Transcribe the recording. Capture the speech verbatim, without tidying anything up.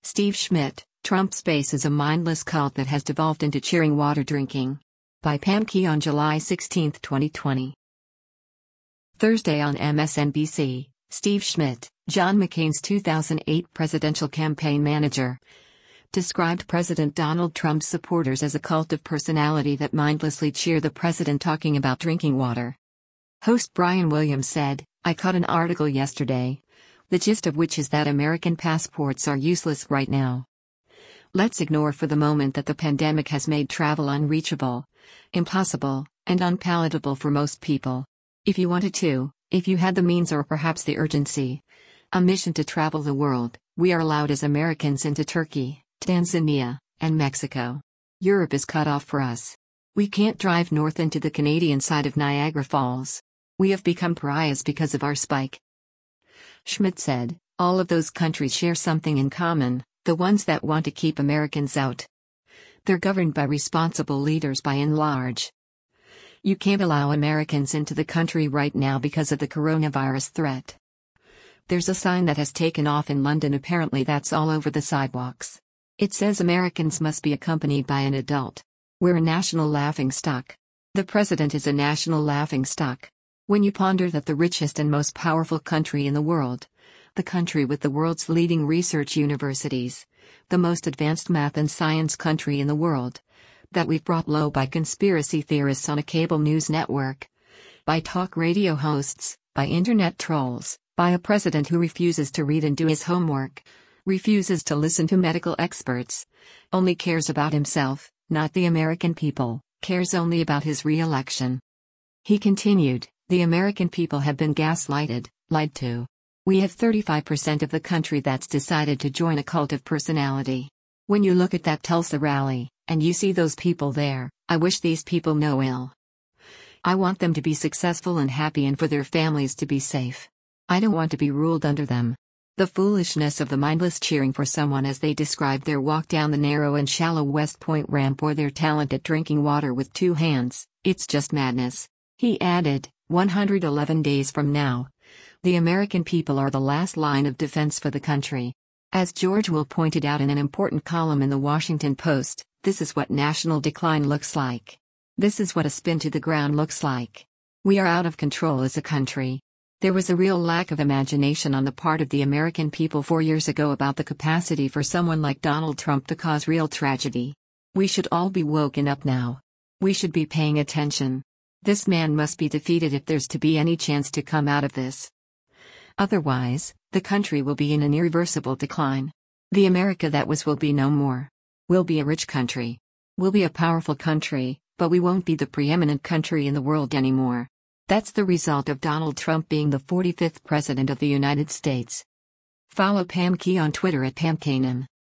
Steve Schmidt, Trump's base is a mindless cult that has devolved into cheering water drinking. By Pam Key on July sixteenth, twenty twenty. Thursday on M S N B C, Steve Schmidt, John McCain's two thousand eight presidential campaign manager, described President Donald Trump's supporters as a cult of personality that mindlessly cheer the president talking about drinking water. Host Brian Williams said, "I caught an article yesterday, the gist of which is that American passports are useless right now. Let's ignore for the moment that the pandemic has made travel unreachable, impossible, and unpalatable for most people. If you wanted to, if you had the means or perhaps the urgency, a mission to travel the world, we are allowed as Americans into Turkey, Tanzania, and Mexico. Europe is cut off for us. We can't drive north into the Canadian side of Niagara Falls. We have become pariahs because of our spike." Schmidt said, "All of those countries share something in common, the ones that want to keep Americans out. They're governed by responsible leaders by and large. You can't allow Americans into the country right now because of the coronavirus threat. There's a sign that has taken off in London, apparently that's all over the sidewalks. It says Americans must be accompanied by an adult. We're a national laughingstock. The president is a national laughingstock. When you ponder that the richest and most powerful country in the world, the country with the world's leading research universities, the most advanced math and science country in the world, that we've brought low by conspiracy theorists on a cable news network, by talk radio hosts, by internet trolls, by a president who refuses to read and do his homework, refuses to listen to medical experts, only cares about himself, not the American people, cares only about his re-election." He continued, "The American people have been gaslighted, lied to. We have thirty-five percent of the country that's decided to join a cult of personality. When you look at that Tulsa rally, and you see those people there, I wish these people no ill. I want them to be successful and happy and for their families to be safe. I don't want to be ruled under them." The foolishness of the mindless cheering for someone as they describe their walk down the narrow and shallow West Point ramp or their talent at drinking water with two hands, it's just madness. He added, one hundred eleven days from now, the American people are the last line of defense for the country. As George Will pointed out in an important column in the Washington Post, this is what national decline looks like. This is what a spin to the ground looks like. We are out of control as a country. There was a real lack of imagination on the part of the American people four years ago about the capacity for someone like Donald Trump to cause real tragedy. We should all be woken up now. We should be paying attention. This man must be defeated if there's to be any chance to come out of this. Otherwise, the country will be in an irreversible decline. The America that was will be no more. We'll be a rich country. We'll be a powerful country, but we won't be the preeminent country in the world anymore. That's the result of Donald Trump being the forty-fifth President of the United States." Follow Pam Key on Twitter at Pam Kanan.